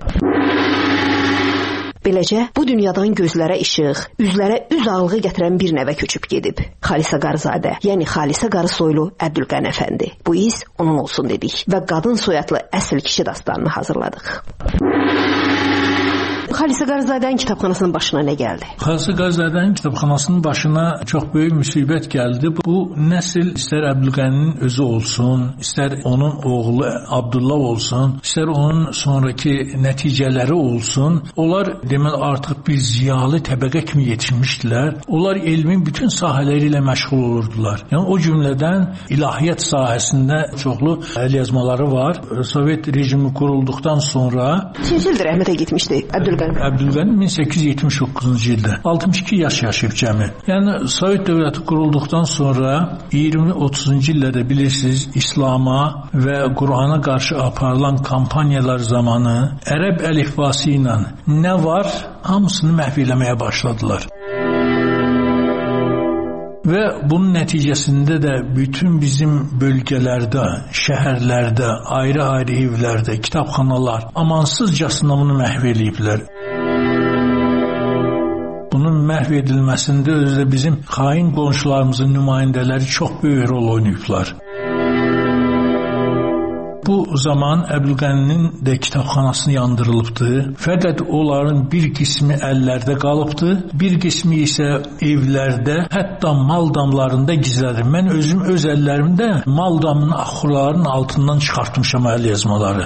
Beləcə, bu dünyadan gözlərə işıq, üzlərə üz ağlığı gətirən bir nəvə köçüb gedib. Xalisə Qarızadə, yəni Xalisə qarı soylu Əbdülqəni Əfəndi. Bu iz onun olsun dedik və qadın soyadlı əsl kişi dastanını hazırladıq. Xalisə Qarzadənin kitabxanasının başına nə gəldi? Xalisə Qarzadənin kitabxanasının başına çox böyük müsibət gəldi. Bu nəsil istər Əbdülqəninin özü olsun, istər onun oğlu Abdullah olsun, istər onun sonraki nəticələri olsun, onlar deməli artıq bir ziyalı təbəqə kimi yetişmişdilər. Onlar elmin bütün sahələri ilə məşğul olurdular. Yəni o cümlədən ilahiyyat sahəsində çoxlu əlyazmaları var. Sovet rejimi qurulduqdan sonra Neçə ildir rəhmətə getmişdi Əbdülqəni? Əbdülqəni 1879-cu ildə 62 yaş yaşayıb cəmi. Yəni Sovet dövləti qurulduqdan sonra 20-30-cu illərdə bilirsiniz İslama və Qur'ana qarşı aparılan kampaniyalar zamanı ərəb əlifbası ilə nə var, hamısını məhv eləməyə başladılar. Və bunun nəticəsində də bütün bizim bölgələrdə, şəhərlərdə, ayrı-ayrı evlərdə, kitabxanalar amansızcasına bunu məhv eləyiblər. Bunun məhv edilməsində özü də bizim xain qonşularımızın nümayəndələri çox böyük rol oynayıblar. Bu zaman Əbdülqəninin də kitabxanası yandırılıbdı. Fəqət onların bir qismi əllərdə qalıbdı, bir qismi isə evlərdə, hətta mal damlarında gizlədir. Mən özüm öz əllərimdə mal damının axurlarının altından çıxartmışam əlyazmaları.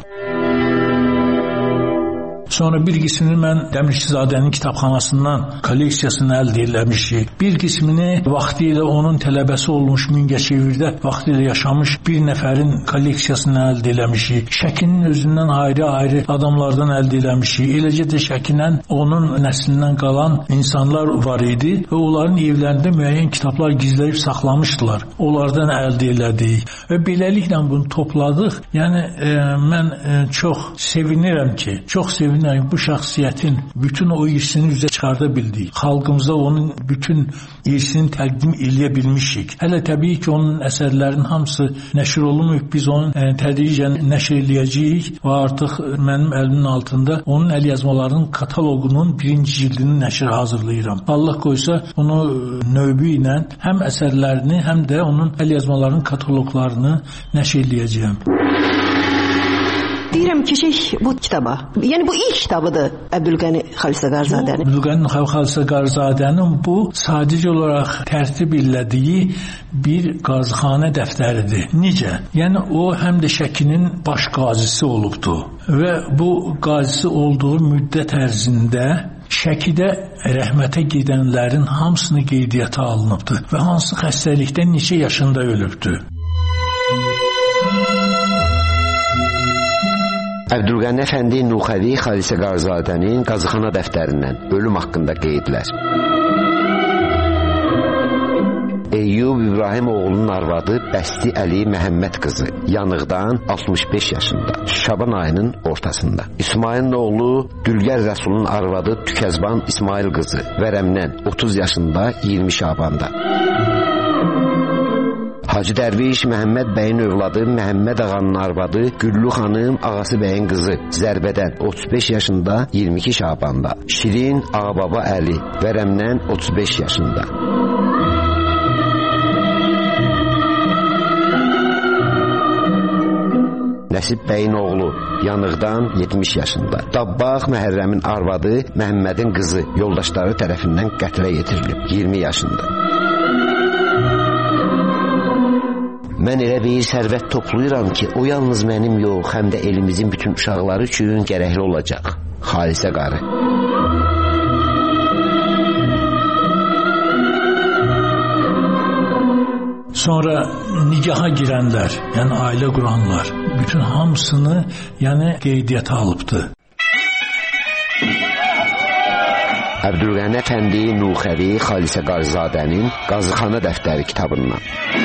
Sonra bir qismini mən Dəmirçizadənin kitabxanasından kolleksiyasını əldə eləmişik. Bir qismini vaxtilə onun tələbəsi olmuş Mingəçevirdə vaxtilə yaşamış bir nəfərin kolleksiyasını əldə eləmişik. Şəkinin özündən ayrı-ayrı adamlardan əldə eləmişik. Eləcə də Şəkinin onun nəslindən qalan insanlar var idi və onların evlərində müəyyən kitablar gizləyib saxlamışdılar. Onlardan əldə elədik və beləliklə bunu topladıq. Yəni mən çox sevinirəm ki, bu şəxsiyyətin bütün o irsini üzə çıxarda bildik. Xalqımıza onun bütün irsini təqdim eləyə bilmişik. Hələ təbii ki, onun əsərlərinin hamısı nəşr olunmayıb. Biz onu tədricən nəşr eləyəcəyik və artıq mənim əlimin altında onun əlyazmalarının kataloqunun 1-ci cildini nəşr hazırlayıram. Allah qoysa onu növbü ilə həm əsərlərini, həm də onun əlyazmalarının kataloqlarını nəşr eləyəcəyəm. Deyirəm keçək bu kitaba. Yəni bu ilk kitabıdır Əbdülqəni Xalisə Qarzadənin. Əbdülqəni Xalisə Qarzadənin bu sadəcə olaraq tərtib elədiyi bir qazıxanə dəftəridir. Necə? Yəni o həm də Şəkinin baş qazisi olubdu və bu qazisi olduğu müddət ərzində Şəkidə rəhmətə gedənlərin hamısını qeydiyyata alınıbdı və hansı xəstəlikdən neçə yaşında ölübdü. Əbdülqəni Əfəndi Nuxəvi Xalisə Qarzadənin qazıxana dəftərindən ölüm haqqında qeydlər. Eyyub İbrahim oğlunun arvadı Bəsti Əli Məhəmməd qızı yanıqdan 65 yaşında Şaban ayının ortasında. İsmailin oğlu Dülgər Rəsulun arvadı Tükəzban İsmail qızı vərəmdən 30 yaşında 20 Şabanda. Hacı Dərviş Məhəmməd bəyin övladı Məhəmməd ağanın arvadı Güllü xanım ağası bəyin qızı Zərbədən 35 yaşında 22 Şabanda. Şirin Ağababa Əli vərəmdən 35 yaşında. Nəsib bəyin oğlu yanıqdan 70 yaşında. Dabbaq Məhərrəmin arvadı Məhəmmədin qızı yoldaşları tərəfindən qətlə yetirilib 20 yaşında. Mən elə bir sərvət toplayıram ki, o yalnız mənim yox, həm də elimizin bütün uşaqları üçün gərəkli olacaq. Xalisə qarı. Sonra nigaha girənlər, yəni ailə quranlar, bütün hamısını qeydiyyata alıbdı. Əbdülqəni Əfəndi Nuxəvi Xalisə Qarzadənin Qazıxana dəftəri kitabından.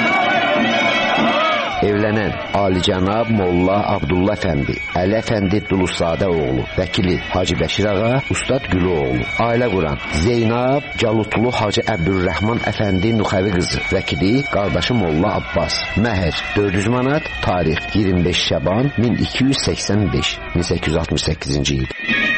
Evlənən Alicənab Molla Abdullah Əfəndi, Əli Əfəndi Dulusadə oğlu, vəkili Hacı Bəşir ağa, Ustad Gülü oğlu. Ailə quran Zeynab Calutlu Hacı Əbdülrəhman Əfəndi Nuxəvi qızı, vəkili qardaşı Molla Abbas. Məhər 400 manat, tarix 25 Şaban 1285, 1868-ci il.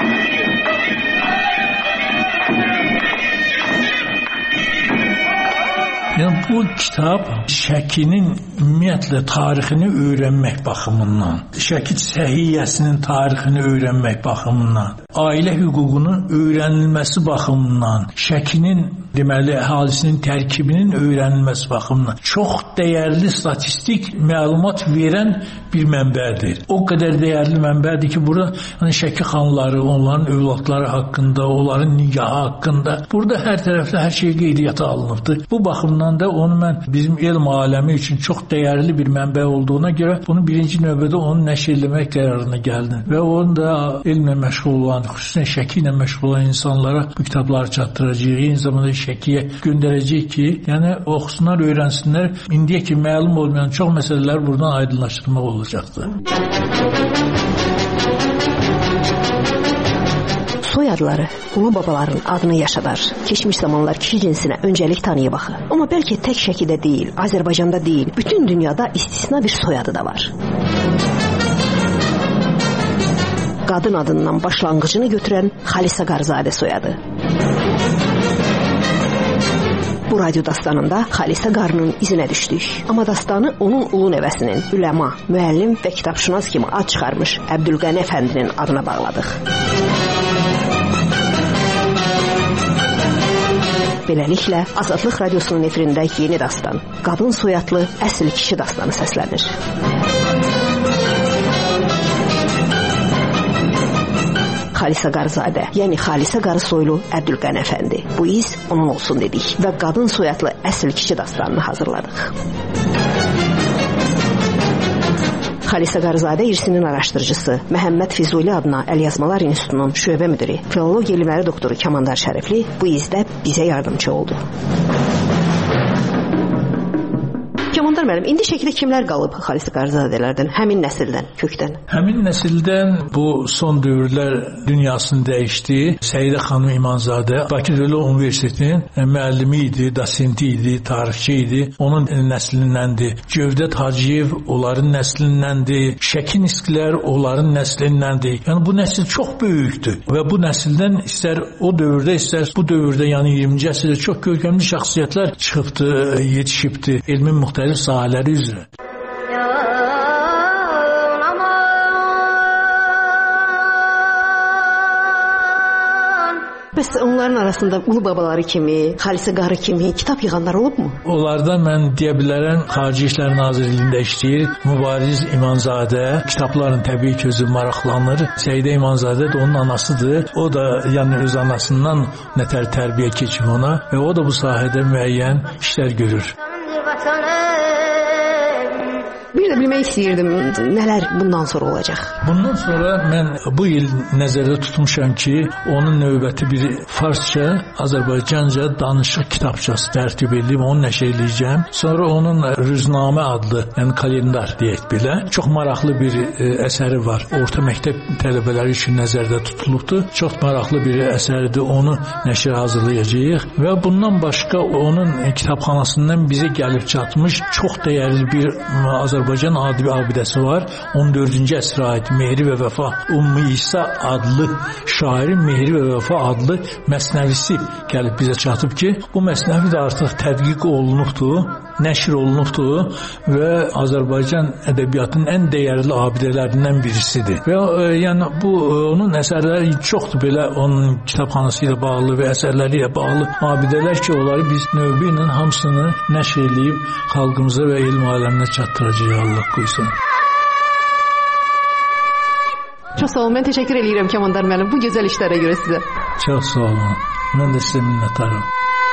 Yəni bu kitab Şəkinin ümumiyyətlə tarixini öyrənmək baxımından, Şəki səhiyyəsinin tarixini öyrənmək baxımından ailə hüququnun öyrənilməsi baxımından, Şəkinin deməli əhalisinin tərkibinin öyrənilməsi baxımından çox dəyərli statistik məlumat verən bir mənbədir. O qədər dəyərli mənbədir ki, burada hani Şəki xanları, onların övladları haqqında, onların nigahı haqqında, burada hər tərəfdə hər şey qeydiyyata alınıbdır. Bu baxımdan da onu mən bizim elm aləmi üçün çox dəyərli bir mənbə olduğuna görə bunu birinci növbədə onu nəşr etmək qərarına gəldim. Və onu da elmlə məşğul olan, xüsusən Şəki ilə məşğul olan insanlara bu kitabları çatdıracağıq. Eyni zamanda Şəkiyə göndərəcəyik ki, yəni oxusunlar, öyrənsinlər. İndiyə ki məlum olmayan çox məsələlər buradan aydınlaşdırmaq olacaqdır. Soyadları ulu babaların adını yaşadar. Keçmiş zamanlar kişi cinsinə öncəlik tanıyıb axı. Amma bəlkə tək Şəkidə deyil, Azərbaycanda deyil, bütün dünyada istisna bir soyadı da var. Qadın adından başlanğıcını götürən Xalisə Qarzadə soyadı. Bu radyo dastanında Xalisə Qarının izinə düşdük. Amma dastanı onun ulu nəvəsinin, üləma, müəllim və kitabşünas kimi ad çıxarmış Əbdülqəni Əfəndinin adına bağladıq. Beləliklə, Azadlıq Radyosunun efirində yeni dastan, qadın soyadlı əsl kişi dastanı səslənir. Xalisə Qarzadə, yəni Xalisə Qarı soylu Əbdülqəni Əfəndi. Bu iz onun olsun dedik və qadın soyadlı əsl kişi dastanını hazırladıq. Xalisə Qarzadə irsinin araşdırıcısı, Məhəmməd Füzuli adına Əlyazmalar İnstitutunun şöbə müdiri, filologiya elmləri doktoru Kamandar Şərifli bu izdə bizə yardımcı oldu. Kamandar müəllim, indi Şəkidə kimlər qalıb Xalisə Qarzadələrdən, həmin nəsildən, kökdən? Həmin nəsildən bu son dövrlər dünyasını dəyişdi. Səidə xanım İmanzadə Bakı Dövlət Universitetinin müəllimi idi, dosenti idi, tarixçi idi. Onun nəslindəndir. Cövdət Hacıyev onların nəslindəndir. Şəki Niskilər onların nəslindəndir. Yəni bu nəsil çox böyükdür və bu nəsildən istər o dövrdə, istər bu dövrdə, yəni 20-ci əsrdə çox görkəmli şəxsiyyətlər çıxıbdı, yetişibdi elmin müxtəlif sahələri üzrə. Bəs onların arasında ulu babaları kimi, Xalisə Qarı kimi kitab yığanlar olubmu? Onlardan mən deyə bilərəm, Xarici İşlər Nazirliyində işləyir Mübariz İmanzadə, kitabların təbii ki özü maraqlanır. Səidə İmanzadə də onun anasıdır. O da yəni öz anasından nətər tərbiyə keçib ona və o da bu sahədə müəyyən işlər görür. Bir də bilmək istəyirdim, nələr bundan sonra olacaq? Bundan sonra mən bu il nəzərdə tutmuşam ki, onun növbəti bir farsça, Azərbaycanca danışıq kitabçası tərtib edib, onu nəşr edəcəm. Sonra onun Rüznamə adlı, yəni kalendar deyək belə, çox maraqlı bir əsəri var. Orta məktəb tələbələri üçün nəzərdə tutulubdur. Çox maraqlı bir əsərdir, onu nəşr hazırlayacağıq və bundan başqa onun kitabxanasından bizə gəlib çatmış çox dəyərli bir Azərbaycan abidəsi var. 14-cü əsrə aid Mehri və Vəfa Ümmü İsa adlı şairin Mehri və Vəfa adlı məsnəvisi gəlib bizə çatıb ki, bu məsnəvi də artıq tədqiq olunubdur, nəşr olunubdur və Azərbaycan ədəbiyyatının ən dəyərli abidələrindən birisidir. Və yəni bu onun əsərləri çoxdur belə, onun kitabxanası ilə bağlı və əsərləri ilə bağlı abidələr ki, onları biz növbə ilə hamısını nəşr edib xalqımıza və elm aləminə çatdıracağıq, Allah qoysun. Çox sağ olun, mən təşəkkür edirəm Kamandar müəllim bu gözəl işlərə görə sizə. Çox sağ olun, mən də sizə minnətdaram.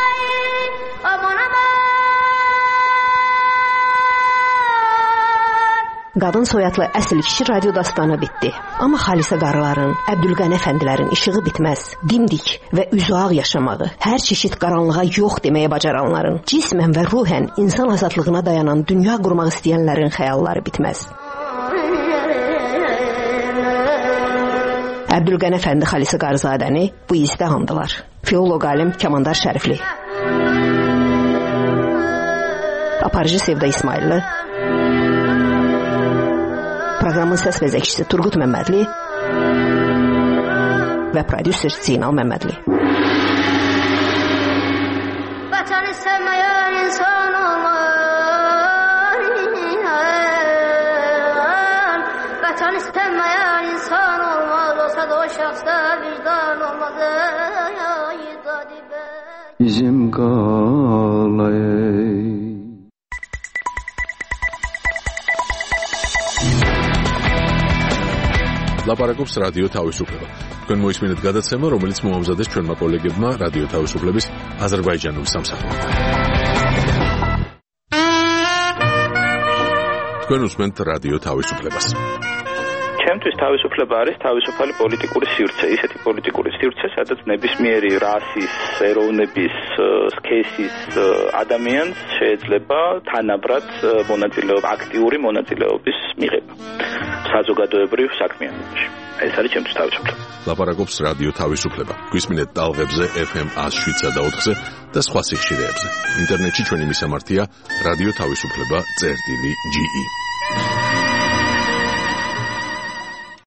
Qadın soyadlı əsl kişi radyo dastanı bitdi. Amma Xalisə Qarıların, Əbdülqəni Əfəndilərin işığı bitməz. Dimdik və üzüağ yaşamağı, hər çeşid qaranlığa yox deməyə bacaranların, cismən və ruhən insan azadlığına dayanan dünya qurmaq istəyənlərin xəyalları bitməz. Əbdülqəni Əfəndi Xalisə Qarzadəni bu izdə andılar. Filoloq alim Kamandar Şərifli, aparıcı Sevda İsmailli, proqramın səs vəzəkçisi Turqut Məmmədli və prodüser Zeynal Məmmədli. Vətəni sevməyən insan olmaz, vətəni sevməyən bilmeyen insan olmaz. Olsa da o şahsta vicdan olmaz. Bizim qalay ლაპარაკობს რადიო თავისუფლება. თქვენ მოისმინეთ გადაცემა, რომელიც მოამზადეს ჩვენმა კოლეგებმა რადიო თავისუფლების აზერბაიჯანულ სამსახურში. თქვენ უსმენთ რადიო თავისუფლებას. ჩემთვის თავისუფლება არის თავისუფალი პოლიტიკური სივრცე, ისეთი პოლიტიკური სივრცე, სადაც ნებისმიერი რასის, ეროვნების, სქესის ადამიანს შეიძლება თანაბრად მონაწილეობა, აქტიური მონაწილეობის მიღება საზოგადოებრივ საქმიანობაში. ეს არის ჩემთვის თავისუფლება. ლაპარაკობს რადიო თავისუფლება. გვისმინეთ ტალღებზე FM 107.4-ზე და სხვა სიხშირეებზე. ინტერნეტში ჩვენი მისამართია რადიო თავისუფლება.ge